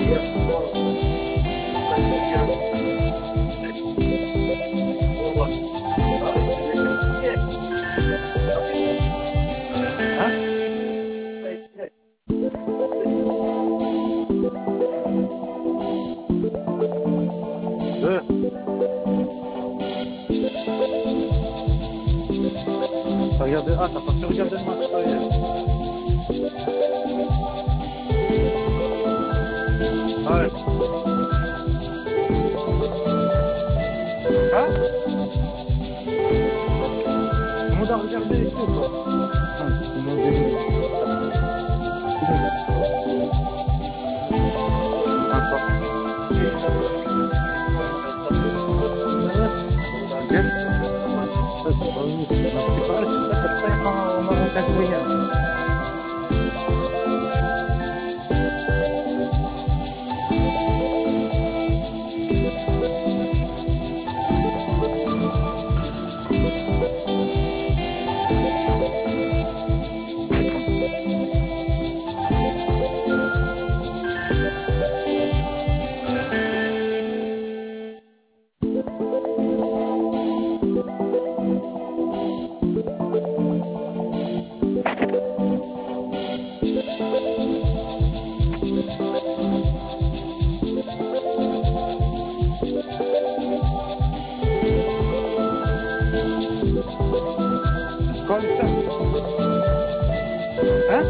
Regardez, ah, t'as pas pu regarder le match hier. Ouais. Hein? Tout le monde a regardé et tout, quoi. Tout le monde est venu. Quoi, le ça? Hein?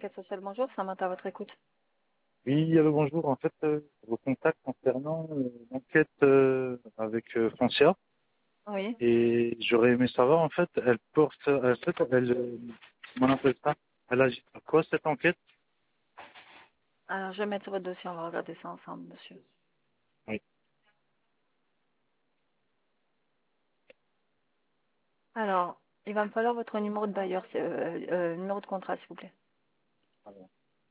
enquête sociale, bonjour, ça m'entend à votre écoute. Oui, allô, bonjour. En fait, je vous contacte concernant l'enquête avec Foncia. Oui. Et j'aurais aimé savoir, en fait, elle porte, comment on appelle ça? Elle agit à quoi cette enquête? Alors, je vais mettre votre dossier, on va regarder ça ensemble, monsieur. Oui. Alors, il va me falloir votre numéro de bailleur, numéro de contrat, s'il vous plaît. Alors,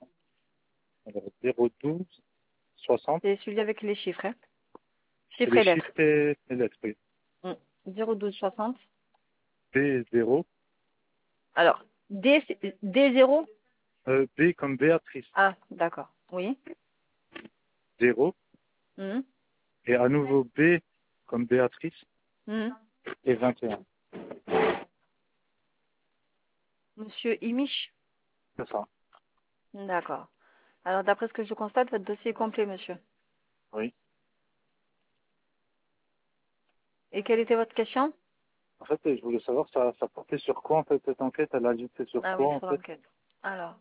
012 60, C'est celui avec les chiffres, hein. c'est Chiffres les et lettres. chiffres et les lettres. Oui. 01260. B0, Alors, D0. B comme Béatrice, Ah, d'accord. Oui. 0, Mhm. et à nouveau B comme Béatrice, Mhm. et 21. Monsieur Imich. C'est ça. D'accord. Alors, d'après ce que je constate, votre dossier est complet, monsieur. Oui. Et quelle était votre question? En fait, je voulais savoir, ça portait sur quoi, en fait, cette enquête? Elle agissait sur Ah oui, quoi, en sur fait? l'enquête. Alors,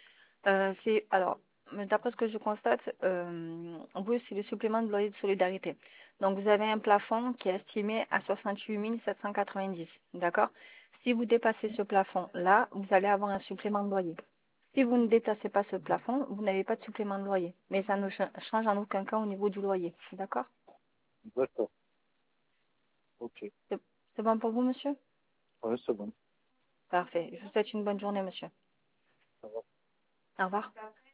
mais d'après ce que je constate, oui, c'est le supplément de loyer de solidarité. Donc, vous avez un plafond qui est estimé à 68 790. D'accord? Si vous dépassez ce plafond-là, vous allez avoir un supplément de loyer. Si vous ne dépassez pas ce plafond, vous n'avez pas de supplément de loyer. Mais ça ne change en aucun cas au niveau du loyer. D'accord? D'accord. Ok. C'est c'est bon pour vous, monsieur? Ouais, c'est bon. Parfait. Je vous souhaite une bonne journée, monsieur. Ça va. Au revoir.